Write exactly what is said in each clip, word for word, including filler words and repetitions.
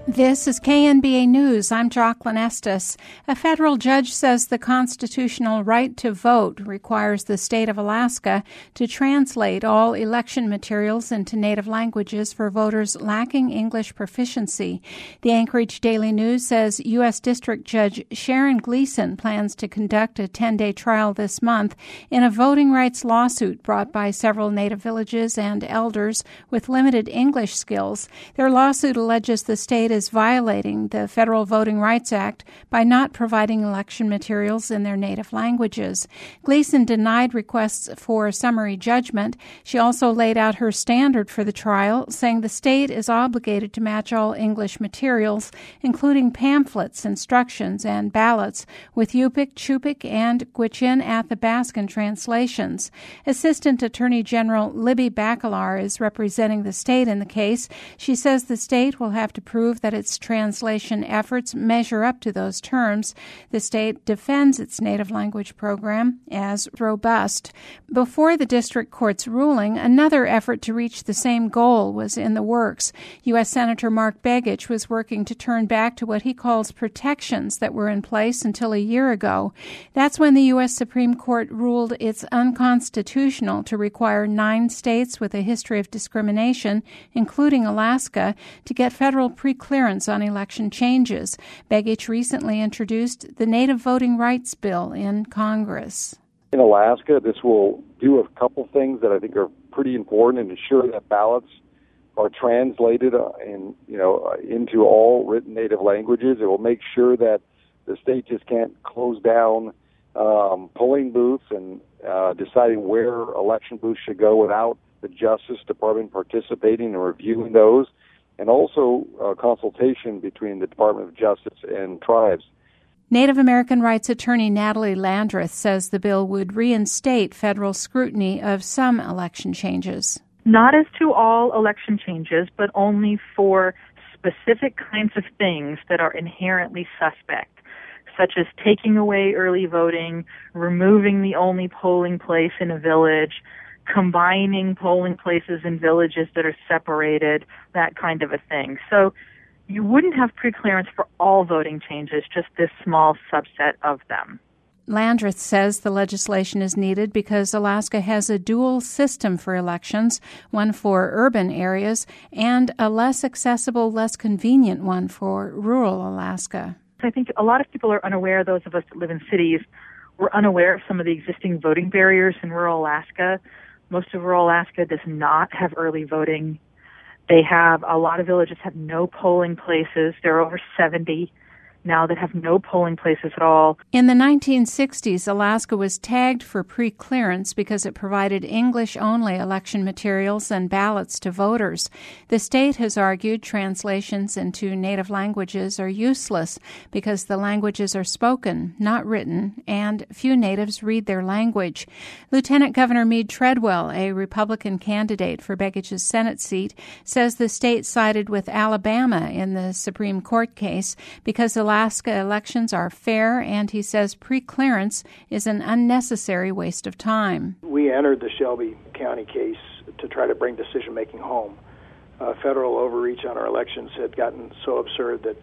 This is K N B A News. I'm Jocelyn Estes. A federal judge says the constitutional right to vote requires the state of Alaska to translate all election materials into native languages for voters lacking English proficiency. The Anchorage Daily News says U S. District Judge Sharon Gleason plans to conduct a ten-day trial this month in a voting rights lawsuit brought by several native villages and elders with limited English skills. Their lawsuit alleges the state is violating the Federal Voting Rights Act by not providing election materials in their native languages. Gleason denied requests for summary judgment. She also laid out her standard for the trial, saying the state is obligated to match all English materials, including pamphlets, instructions, and ballots, with Yupik, Chupik, and Gwich'in Athabascan translations. Assistant Attorney General Libby Bacalar is representing the state in the case. She says the state will have to prove that its translation efforts measure up to those terms. The state defends its native language program as robust. Before the district court's ruling, another effort to reach the same goal was in the works. U S. Senator Mark Begich was working to turn back to what he calls protections that were in place until a year ago. That's when the U S. Supreme Court ruled it's unconstitutional to require nine states with a history of discrimination, including Alaska, to get federal pre-clearance on election changes. Begich recently introduced the Native Voting Rights Bill in Congress. In Alaska, this will do a couple things that I think are pretty important and ensure that ballots are translated uh, in, you know, uh, into all written native languages. It will make sure that the state just can't close down um, polling booths and uh, deciding where election booths should go without the Justice Department participating and reviewing those, and also uh, consultation between the Department of Justice and tribes. Native American rights attorney Natalie Landreth says the bill would reinstate federal scrutiny of some election changes. Not as to all election changes, but only for specific kinds of things that are inherently suspect, such as taking away early voting, removing the only polling place in a village, combining polling places in villages that are separated, that kind of a thing. So you wouldn't have preclearance for all voting changes, just this small subset of them. Landreth says the legislation is needed because Alaska has a dual system for elections, one for urban areas and a less accessible, less convenient one for rural Alaska. I think a lot of people are unaware, those of us that live in cities, we're unaware of some of the existing voting barriers in rural Alaska. Most of rural Alaska does not have early voting. They have, a lot of villages have no polling places. There are over seventy now that have no polling places at all. In the nineteen sixties, Alaska was tagged for pre-clearance because it provided English-only election materials and ballots to voters. The state has argued translations into native languages are useless because the languages are spoken, not written, and few natives read their language. Lieutenant Governor Mead Treadwell, a Republican candidate for Begich's Senate seat, says the state sided with Alabama in the Supreme Court case because Alaska elections are fair, and he says pre-clearance is an unnecessary waste of time. We entered the Shelby County case to try to bring decision-making home. Uh, federal overreach on our elections had gotten so absurd that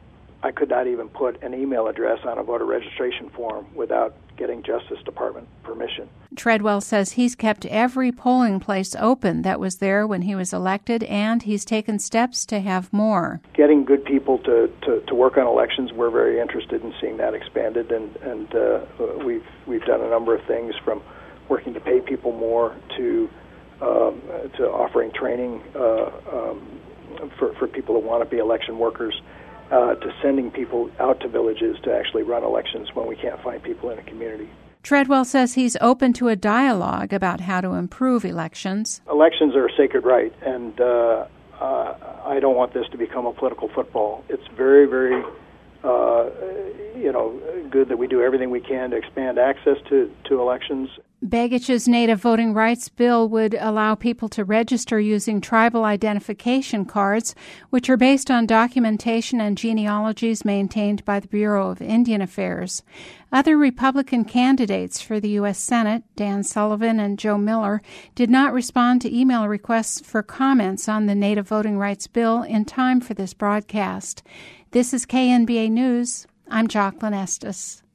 I could not even put an email address on a voter registration form without getting Justice Department permission. Treadwell says he's kept every polling place open that was there when he was elected, and he's taken steps to have more. Getting good people to, to, to work on elections, we're very interested in seeing that expanded, and, and uh, we've we've done a number of things, from working to pay people more to um, to offering training uh, um, for, for people who want to be election workers, Uh, to sending people out to villages to actually run elections when we can't find people in a community. Treadwell says he's open to a dialogue about how to improve elections. Elections are a sacred right, and uh, uh, I don't want this to become a political football. It's very, very, uh, you know, good that we do everything we can to expand access to, to elections. Begich's Native Voting Rights Bill would allow people to register using tribal identification cards, which are based on documentation and genealogies maintained by the Bureau of Indian Affairs. Other Republican candidates for the U S Senate, Dan Sullivan and Joe Miller, did not respond to email requests for comments on the Native Voting Rights Bill in time for this broadcast. This is K N B A News. I'm Jocelyn Estes.